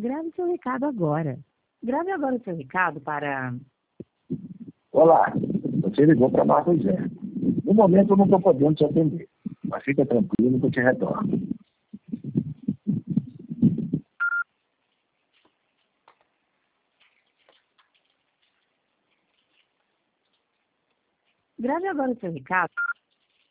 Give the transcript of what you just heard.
Grave seu recado agora. Grave agora o seu recado para... Olá, você ligou para Marco Zé. No momento eu não estou podendo te atender, mas fica tranquilo que eu te retorno. Grave agora o seu recado.